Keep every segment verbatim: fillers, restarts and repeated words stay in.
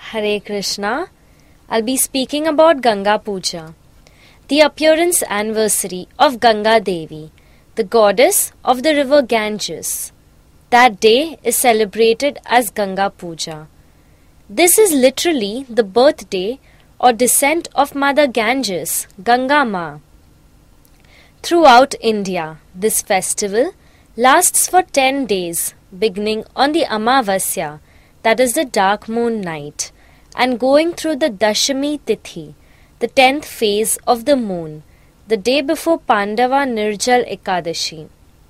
Hare Krishna. I'll be speaking about Ganga Puja, the appearance anniversary of Ganga Devi, the goddess of the river Ganges. That day is celebrated as Ganga Puja. This is literally the birthday or descent of Mother Ganges, Ganga Ma. Throughout India, this festival lasts for ten days, beginning on the Amavasya, that is the dark moon night, and going through the Dashami Tithi, the tenth phase of the moon, the day before Pandava Nirjal Ekadashi.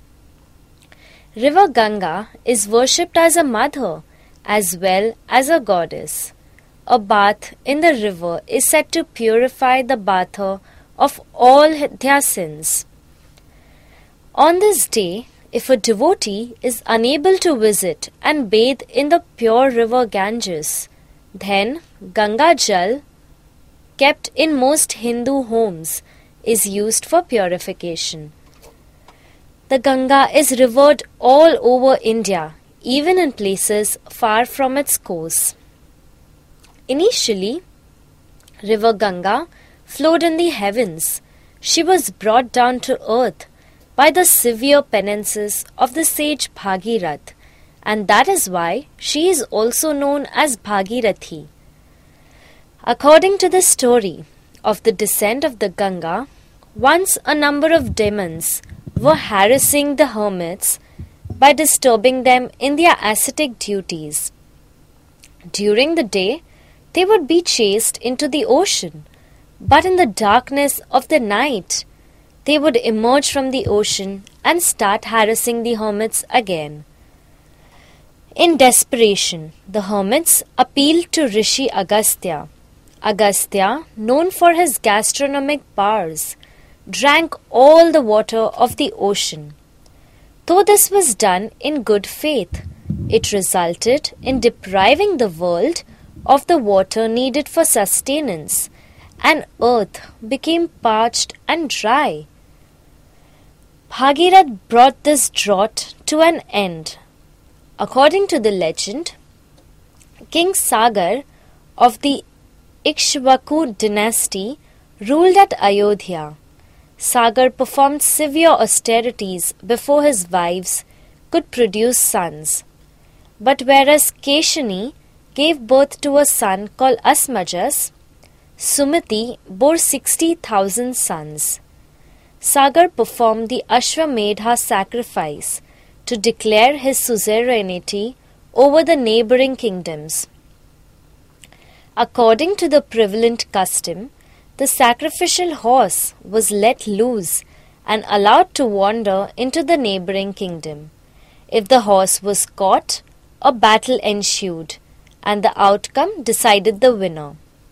River Ganga is worshipped as a mother as well as a goddess. A bath in the river is said to purify the bather of all their sins. On this day, if a devotee is unable to visit and bathe in the pure river Ganges, then Ganga Jal, kept in most Hindu homes, is used for purification. The Ganga is revered all over India, even in places far from its course. Initially, River Ganga flowed in the heavens. She was brought down to earth by the severe penances of the sage Bhagirath, and that is why she is also known as Bhagirathi. According to the story of the descent of the Ganga, once a number of demons were harassing the hermits by disturbing them in their ascetic duties. During the day, they would be chased into the ocean, but in the darkness of the night, they would emerge from the ocean and start harassing the hermits again. In desperation, the hermits appealed to Rishi Agastya. Agastya, known for his gastronomic powers, drank all the water of the ocean. Though this was done in good faith, it resulted in depriving the world of the water needed for sustenance, and earth became parched and dry. Bhagirath brought this drought to an end. According to the legend, King Sagar of the Ikshvaku dynasty ruled at Ayodhya. Sagar performed severe austerities before his wives could produce sons. But whereas Keshani gave birth to a son called Asmajas, Sumati bore sixty thousand sons. Sagar performed the Ashwamedha sacrifice to declare his suzerainty over the neighboring kingdoms. According to the prevalent custom, the sacrificial horse was let loose and allowed to wander into the neighboring kingdom. If the horse was caught, a battle ensued, and the outcome decided the winner.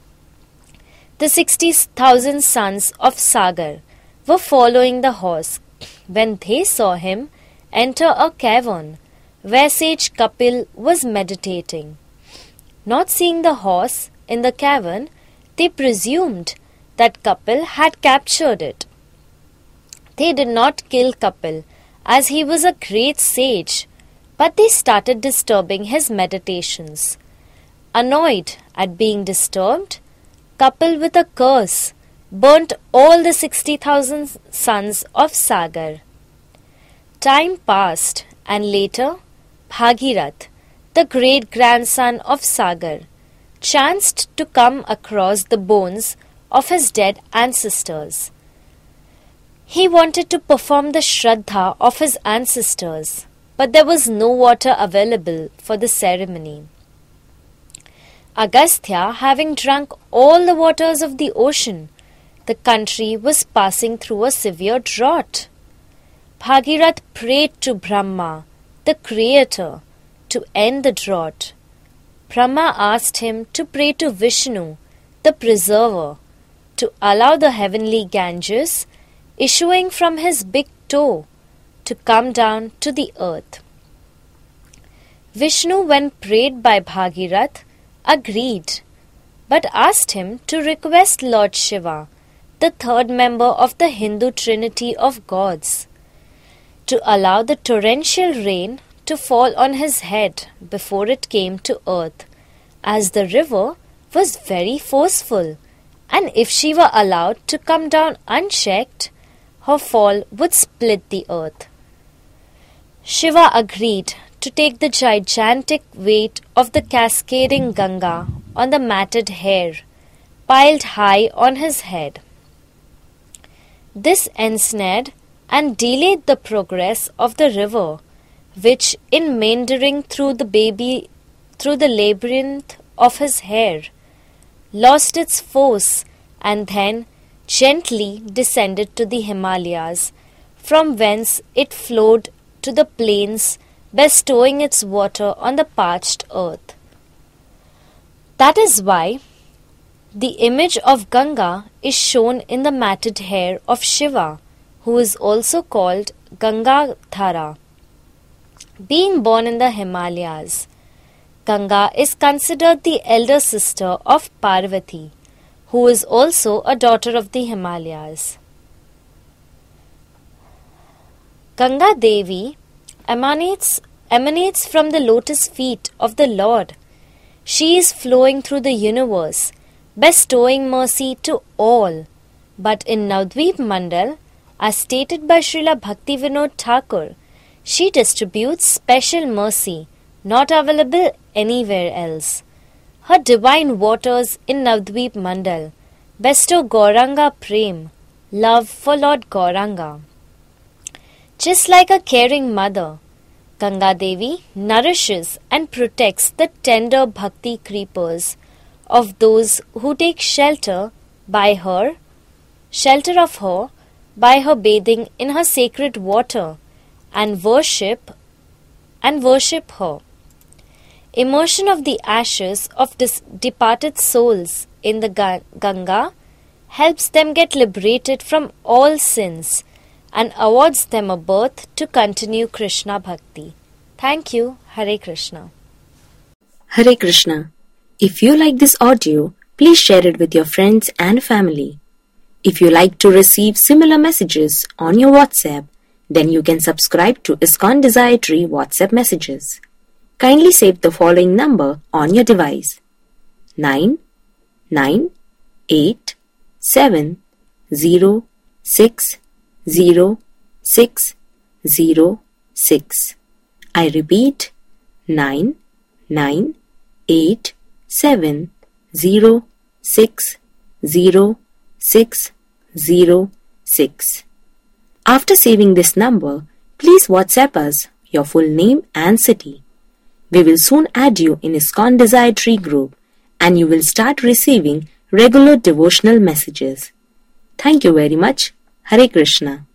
The sixty thousand sons of Sagar were following the horse when they saw him enter a cavern where sage Kapil was meditating. Not seeing the horse in the cavern, they presumed that Kapil had captured it. They did not kill Kapil as he was a great sage, but they started disturbing his meditations. Annoyed at being disturbed, Kapil with a curse burnt all the sixty thousand sons of Sagar. Time passed, and later Bhagirath, the great-grandson of Sagar, chanced to come across the bones of his dead ancestors. He wanted to perform the Shraddha of his ancestors, but there was no water available for the ceremony. Agastya, having drunk all the waters of the ocean, the country was passing through a severe drought. Bhagirath prayed to Brahma, the creator, to end the drought. Brahma asked him to pray to Vishnu, the preserver, to allow the heavenly Ganges, issuing from his big toe, to come down to the earth. Vishnu, when prayed by Bhagirath, agreed, but asked him to request Lord Shiva, the third member of the Hindu trinity of gods, to allow the torrential rain to fall on his head before it came to earth, as the river was very forceful, and if she were allowed to come down unchecked, her fall would split the earth. Shiva agreed to take the gigantic weight of the cascading Ganga on the matted hair, piled high on his head. This ensnared and delayed the progress of the river, which, in meandering through the baby through the labyrinth of his hair, lost its force and then gently descended to the Himalayas, from whence it flowed to the plains, bestowing its water on the parched earth. That is why the image of Ganga is shown in the matted hair of Shiva, who is also called Gangadhara. Being born in the Himalayas, Ganga is considered the elder sister of Parvati, who is also a daughter of the Himalayas. Ganga Devi emanates, emanates from the lotus feet of the Lord. She is flowing through the universe, bestowing mercy to all. But in Navadvip Mandal, as stated by Srila Bhaktivinoda Thakur, she distributes special mercy, not available anywhere else. Her divine waters in Navadvip Mandal bestow Gauranga Prem, love for Lord Gauranga. Just like a caring mother, Ganga Devi nourishes and protects the tender bhakti creepers of those who take shelter by her, shelter of her, by her bathing in her sacred water, and worship and worship her. Immersion of the ashes of dis- departed souls in the Ga- Ganga helps them get liberated from all sins and awards them a birth to continue Krishna Bhakti. Thank you. Hare Krishna. Hare Krishna. If you like this audio, please share it with your friends and family. If you like to receive similar messages on your WhatsApp, then you can subscribe to ISKCON Desire Tree WhatsApp messages. Kindly save the following number on your device: nine nine eight seven zero six zero six zero six. I repeat, nine nine eight seven zero six zero six zero six. After saving this number, please WhatsApp us your full name and city. We will soon add you in ISKCON Desire Tree group, and you will start receiving regular devotional messages. Thank you very much. Hare Krishna.